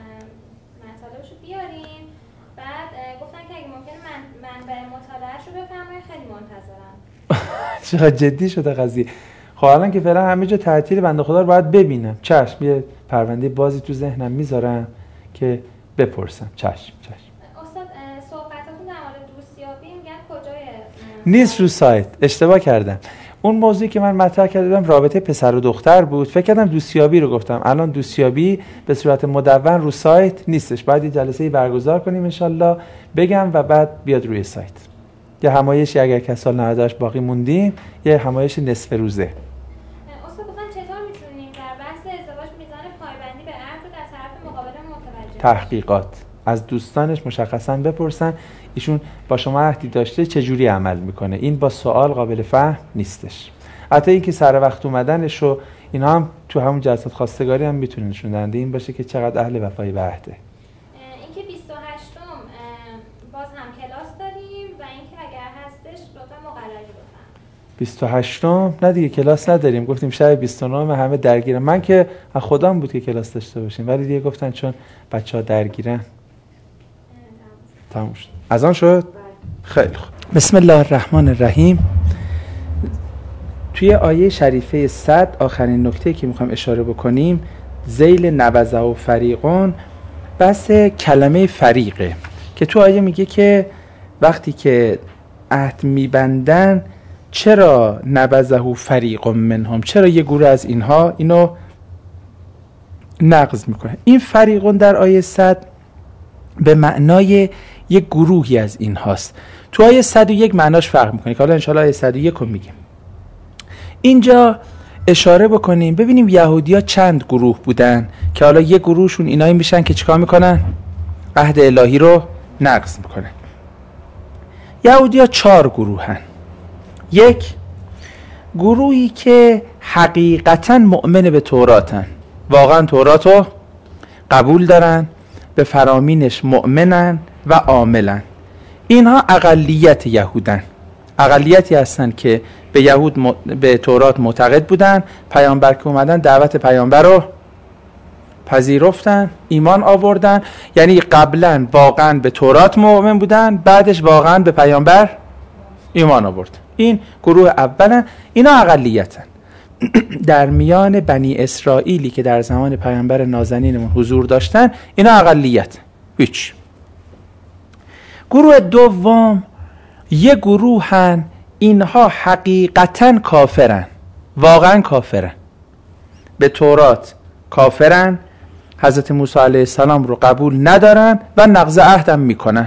مطالبشو بیارین، بعد گفتن که اگه ممکنه من منبع مطالعه‌شو بفرمایید، خیلی منتظرم. چقدر جدی شده قضیه. خب الان که فعلا همه جا تعطیل، بنده خدا رو باید ببینم. چشم، یه پرونده بازی تو ذهنم میذارم که بپرسم. چشم چشم. استاد صحبتاتون در مورد دوستیابی میگن کجای؟ نیست رو سایت، اشتباه کردم. اون موضوعی که من مطرح کردم رابطه پسر و دختر بود، فکر کردم دوستیابی رو گفتم. الان دوستیابی به صورت مدون رو سایت نیستش، باید یه جلسه‌ای برگزار کنیم انشالله، بگم و بعد بیاد روی سایت. یه همایشی اگر که سال نود و هشت باقی موندیم، یه همایش نصف روزه. استاد گفتن چطور میتونیم در بحث ازدواج میزان پایبندی به عقد در طرف مقابل متوجه؟ تحقیقات از دوستانش مشخصا بپرسن ایشون با شما عهدی داشته چجوری عمل میکنه. این با سوال قابل فهم نیستش. حتی اینکه سر وقت اومدنش و اینا هم تو همون جلسات خواستگاری هم میتونه نشون دهنده این باشه که چقدر اهل وفای به عهده. اینکه بیست و هشتم باز هم کلاس داریم و اینکه اگر هستش لطفا مقرری بفرمایید. بیست و هشتم نه دیگه کلاس نداریم، گفتیم شب بیست و نهم همه درگیرن. من که از خودم بود که کلاس داشته باشیم، ولی دیگه گفتن چون بچه‌ها درگیرن تموم شد. از آن شد؟ خیلی خوب. بسم الله الرحمن الرحیم. توی آیه شریفه صد آخرین نکته که میخوام اشاره بکنیم، ذیل نوزه و فریقون، بحث کلمه فریقه که تو آیه میگه که وقتی که عهد میبندن چرا نبذه و فریق منهم، چرا یه گروه از اینها اینو نقض میکنه. این فریقون در آیه صد به معنای یک گروهی از این هاست. تو آیه صد و یک معناش فرق میکنه که حالا انشاءالله آیه صد و یک رو میگیم. اینجا اشاره بکنیم ببینیم یهودی ها چند گروه بودن که حالا یک گروهشون اینایی میشن که چیکار میکنن؟ عهد الهی رو نقض میکنن. یهودی ها چهار گروه هن. یک گروهی که حقیقتا مؤمن به توراتن، واقعا تورات رو قبول دارن، به فرامینش مؤمنن و عاملن. اینها اقلیت یهودن، اقلیتی هستن که به یهود م... به تورات معتقد بودن، پیامبر که اومدن دعوت پیامبر رو پذیرفتن، ایمان آوردن، یعنی قبلا واقعا به تورات مؤمن بودن، بعدش واقعا به پیامبر ایمان آوردن. این گروه اولن، اینا اقلیتن. در میان بنی اسرائیلی که در زمان پیامبر نازنینمون حضور داشتن، اینا اقلیت. هیچ. گروه دوم یه گروه هن، اینها حقیقتا کافرن، واقعا کافرن، به تورات کافرن، حضرت موسی علیه السلام رو قبول ندارن و نقض عهد هم میکنن.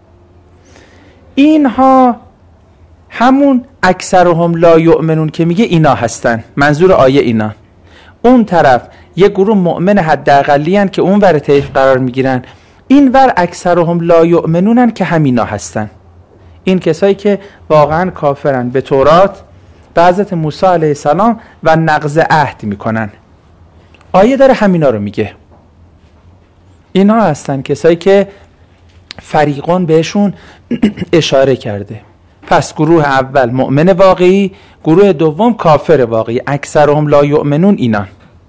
اینها همون اکثرهم لا یؤمنون که میگه اینا هستن، منظور آیه اینا. اون طرف یه گروه مؤمن حداقلی هن که اون ور طیف قرار میگیرن، این ور اکثرهم لا یؤمنونن که همینا هستن. این کسایی که واقعا کافرن به تورات، به حضرت موسی علیه السلام و نقض عهد میکنن. آیه داره همینا رو میگه. اینها هستن کسایی که فریقون بهشون اشاره کرده. پس گروه اول مؤمن واقعی، گروه دوم کافر واقعی، اکثرهم لا یؤمنون اینان.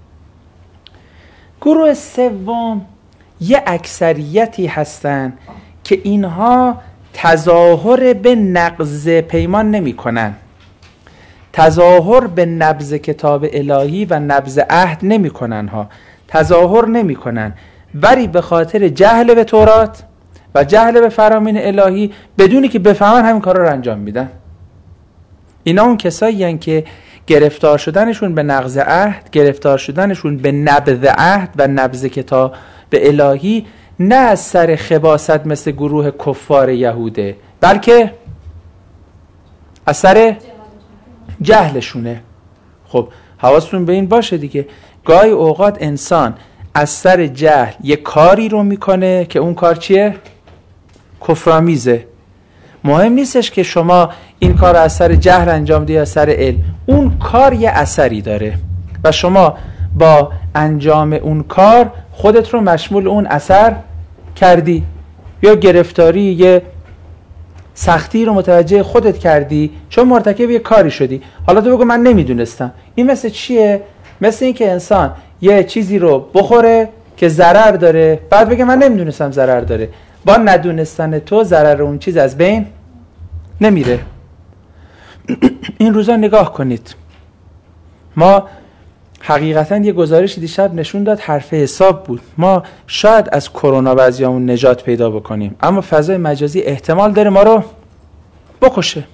گروه سوم یه اکثریتی هستن که اینها تظاهر به نقض پیمان نمی کنن، تظاهر به نبض کتاب الهی و نبض عهد نمی کنن ها، تظاهر نمی کنن، ولی به خاطر جهل به تورات و جهل به فرامین الهی بدونی که بفهمن همین کارا رو انجام میدن. اینا اون کسایی هستن که گرفتار شدنشون به نقض عهد، گرفتار شدنشون به نبض عهد و نبض کتاب به الهی نه از سر خباثت مثل گروه کفار یهوده، بلکه از سر جهلشونه. خب حواستون به این باشه دیگه، گاهی اوقات انسان از سر جهل یه کاری رو میکنه که اون کار چیه؟ کفرآمیزه. مهم نیستش که شما این کار رو از سر جهل انجام بدی یا از سر علم، اون کار یه اثری داره و شما با انجام اون کار خودت رو مشمول اون اثر کردی، یا گرفتاری یه سختی رو متوجه خودت کردی چون مرتکب یه کاری شدی. حالا تو بگو من نمیدونستم. این مثل چیه؟ مثل این که انسان یه چیزی رو بخوره که ضرر داره، بعد بگه من نمیدونستم ضرر داره. با ندونستن تو ضرر اون چیز از بین نمیره. این روزا نگاه کنید، ما حقیقتا یه گزارشی دیشب نشون داد حرف حساب بود، ما شاید از کرونا بعضیامون نجات پیدا بکنیم، اما فضای مجازی احتمال داره ما رو بکشه.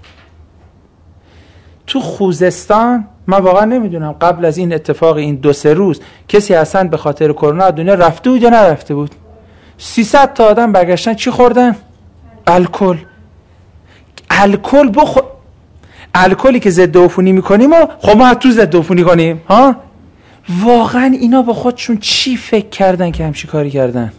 تو خوزستان من واقعا نمیدونم قبل از این اتفاق این دو سه روز کسی اصلا به خاطر کرونا از دنیا رفته بود یا نرفته بود. سیصد تا آدم برگشتن چی خوردن؟ الکل. الکل بخور الکلی که ضد عفونی میکنیم و خب ما تو ضد عفونی کنیم ها؟ واقعا اینا با خودشون چی فکر کردن که همچی کاری کردن؟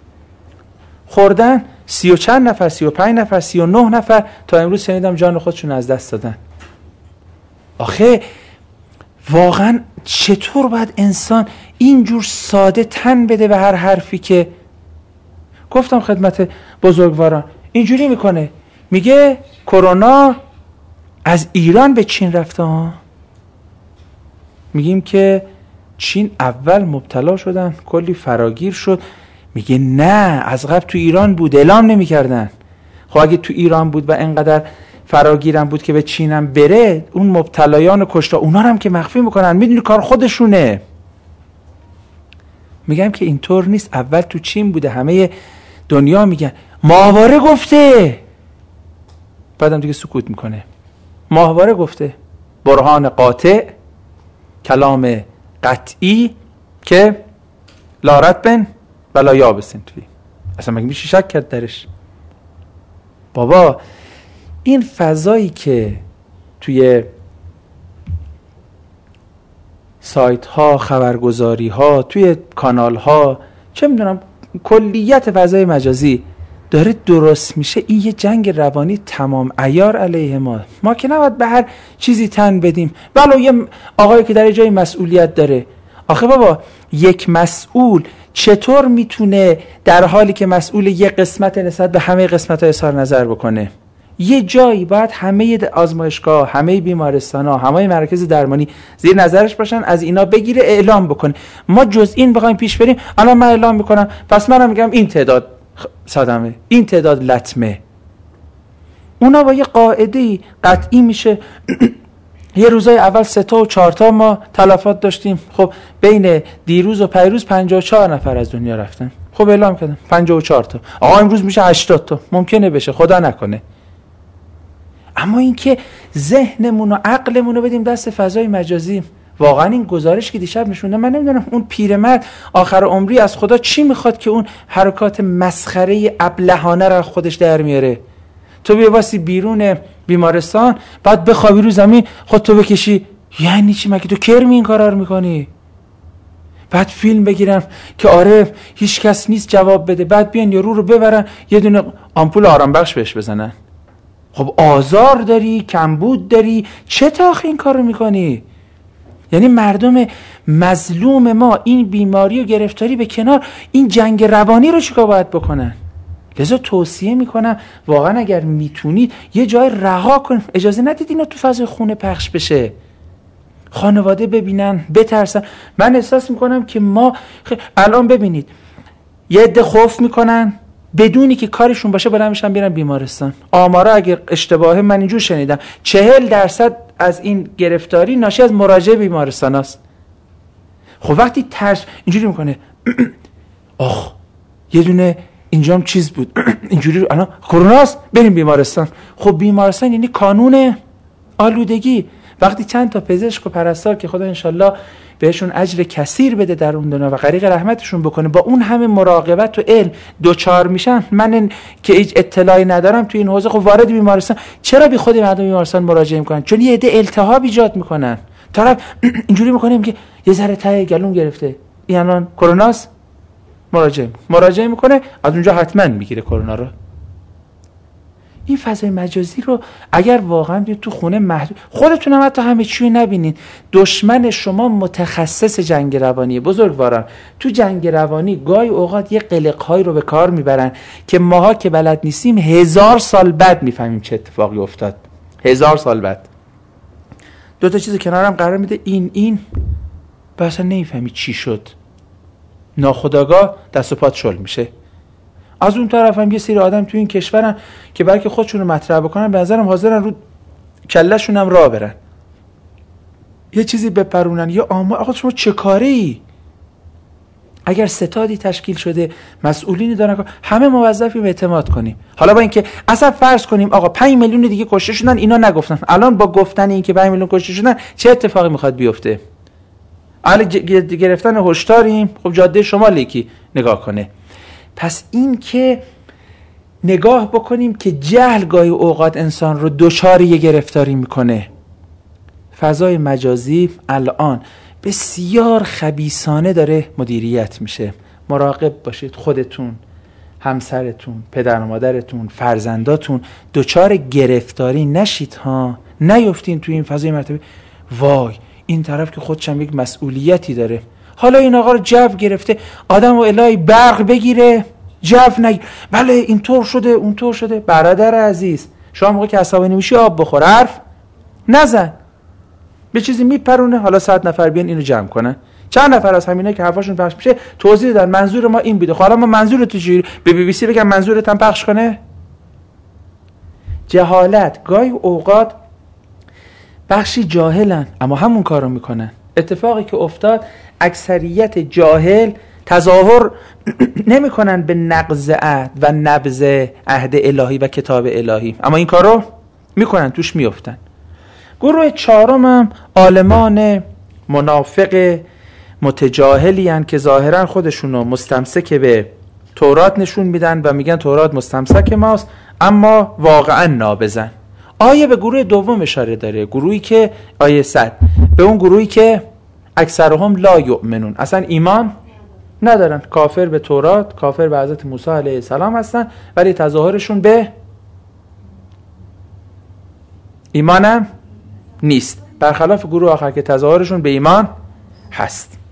خوردن سی و چند نفر، سی و پنج نفر، سی و نه نفر تا امروز شنیدم جان خودشون از دست دادن. آخه واقعا چطور باید انسان اینجور ساده تن بده به هر حرفی که گفتم خدمت بزرگواران؟ اینجوری میکنه، میگه کرونا از ایران به چین رفته ها. میگیم که چین اول مبتلا شدن، کلی فراگیر شد. میگه نه، از قبل تو ایران بود، اعلام نمیکردن. خب اگه تو ایران بود و انقدر فراگیرم بود که به چینم بره، اون مبتلایان کشته اونا هم که مخفی میکنن، میدونی کار خودشونه. میگم که اینطور نیست، اول تو چین بوده، همه دنیا میگن ماهواره گفته، بعدم دیگه سکوت میکنه. ماهواره گفته، برهان قاطع، کلام قطعی که لا رطب ولا یابس توی، اصلا مگه میشه شک کرد درش؟ بابا این فضایی که توی سایت ها، خبرگزاری ها، توی کانال ها، چه میدونم کلیت فضای مجازی داره درست میشه، این یه جنگ روانی تمام عیار علیه ما. ما که نباید به هر چیزی تن بدیم، ولو یه آقایی که در جای مسئولیت داره. آخه بابا یک مسئول چطور میتونه در حالی که مسئول یه قسمت نسبت به همه قسمت‌ها اظهار نظر بکنه؟ یه جایی باید همه آزمایشگاه، همه بیمارستان‌ها، همه مراکز درمانی زیر نظرش باشن، از اینا بگیره اعلام بکنه. ما جز این بخوایم پیش بریم، الان من اعلام میکنم، پس منم میگم این تعداد صدمه، این تعداد لطمه. اونا با یه قاعده‌ای قطعی میشه. یه روزای اول سه تا و چهار تا ما تلفات داشتیم، خب بین دیروز و پیروز پنجاه و چهار نفر از دنیا رفتن. خب اعلام کردم پنجاه و چهار تا، آقا امروز میشه هشتاد تا، ممکنه بشه، خدا نکنه. اما اینکه ذهنمون و عقلمون رو بدیم دست فضای مجازی، واقعا این گزارش که دیشب نشونده، من نمیدونم اون پیرمرد آخر عمری از خدا چی میخواد که اون حرکات مسخره ابلهانه رو خودش در میاره. تو بیا واسی بیرون بیمارستان، بعد بخوابی رو زمین خودتو بکشی، یعنی چی؟ مگه تو کرمی این کارا رو میکنی؟ بعد فیلم بگیرم که آره هیچ کس نیست جواب بده، بعد بیان یارو رو ببرن یه دونه آمپول آرام بخش بهش بزنن. خب آزار داری، کمبود داری، چه تاخ این کار رو میکنی؟ یعنی مردم مظلوم ما این بیماری و گرفتاری به کنار، این جنگ روانی رو چیکار باید بکنن؟ لذا توصیه میکنم واقعا اگر میتونید یه جای رها کنید، اجازه ندید اینا تو فضای خونه پخش بشه، خانواده ببینن بترسن. من احساس میکنم که ما خ... الان ببینید یه عده خوف میکنن بدونی که کارشون باشه بلند میشن بیرن بیمارستان. آمارا اگر اشتباهه من اینجور شنیدم چهل درصد از این گرفتاری ناشی از مراجعه بیمارستان است. خب وقتی ترس اینجوری میکنه آخ یه دونه اینجام چیز بود اینجوری الان کروناست بریم بیمارستان. خب بیمارستان یعنی کانون آلودگی. وقتی چند تا پزشک و پرستار که خدا انشالله بهشون اجر کثیر بده در اون دنیا و غریق رحمتشون بکنه با اون همه مراقبت و علم دوچار میشن، من که هیچ اطلاعی ندارم تو این حوزه خب وارد بیمارستان، چرا بی خود مردم بیمارستان مراجعه میکنن؟ چون یه عده التهاب ایجاد میکنن. طرف اینجوری میکنه که یه ذره ته گلوم گرفته این الان کروناست، مراجعه مراجعه میکنه از اونجا حتما میگیره کرونا رو. این فضای مجازی رو اگر واقعا تو خونه محدود خودتون هم حتی همه چیو نبینین، دشمن شما متخصص جنگ روانیه. بزرگواران تو جنگ روانی گاهی اوقات یه قلق‌هایی رو به کار میبرن که ماها که بلد نیستیم هزار سال بعد میفهمیم چه اتفاقی افتاد. هزار سال بعد دو تا چیز کنارم قرار میده این این اصلا نمیفهمی چی شد، ناخودآگاه دست و پات شل میشه. از اون طرف هم یه سری آدم تو این کشورن که برای که خودشون رو مطرح بکنن به نظرم حاضرن رو کله‌شون هم راه برن، یه چیزی بپرونن یا آما آقا شما چه کاره ای؟ اگر ستادی تشکیل شده مسئولینی دارن همه موظفیم اعتماد کنیم. حالا با اینکه اصلا فرض کنیم آقا پنج میلیون دیگه کشته شدن اینا نگفتن، الان با گفتن این که پنج میلیون کشته شدن چه اتفاقی میخواد بیفته؟ حالا گرفتن هشداریم، خب جاده شمال یکی نگاه کنه. پس این که نگاه بکنیم که جهل گاهی اوقات انسان رو دچار یه گرفتاری میکنه. فضای مجازی الان بسیار خبیثانه داره مدیریت میشه. مراقب باشید خودتون، همسرتون، پدر و مادرتون، فرزنداتون دچار گرفتاری نشید ها، نیفتین توی این فضای مرتبه وای این طرف که خودش هم یک مسئولیتی داره. حالا این آقا رو جو گرفته آدم و الهی برق بگیره جو نگیر، بله اینطور شده اونطور شده. برادر عزیز شما موقع که عصبانی میشی آب بخور، حرف نزن، به چیزی میپرونه. حالا صد نفر بیان اینو جمع کنن، چند نفر از همینا که حرفاشون پخش میشه توضیح دادن منظور ما این بوده. حالا ما منظور تو چی؟ به بی بی سی بگم منظورت هم پخش کنه؟ جهالت گاهی اوقات بخشی جاهلن اما همون کارو میکنن. اتفاقی که افتاد اکثریت جاهل تظاهر نمیکنن به نقض عهد و نبض عهد الهی و کتاب الهی، اما این کارو میکنن، توش میافتن. گروه چهارم هم عالمان منافق متجاهلی هن که ظاهرا خودشونو مستمسک به تورات نشون میدن و میگن تورات مستمسک ماست اما واقعا نابزن. آیه به گروه دوم اشاره داره، گروهی که آیه صد به اون گروهی که اکثرهم لا یؤمنون، اصلا ایمان ندارن، کافر به تورات، کافر به حضرت موسی علیه السلام هستن ولی تظاهرشون به ایمانم نیست، برخلاف گروه آخر که تظاهرشون به ایمان هست.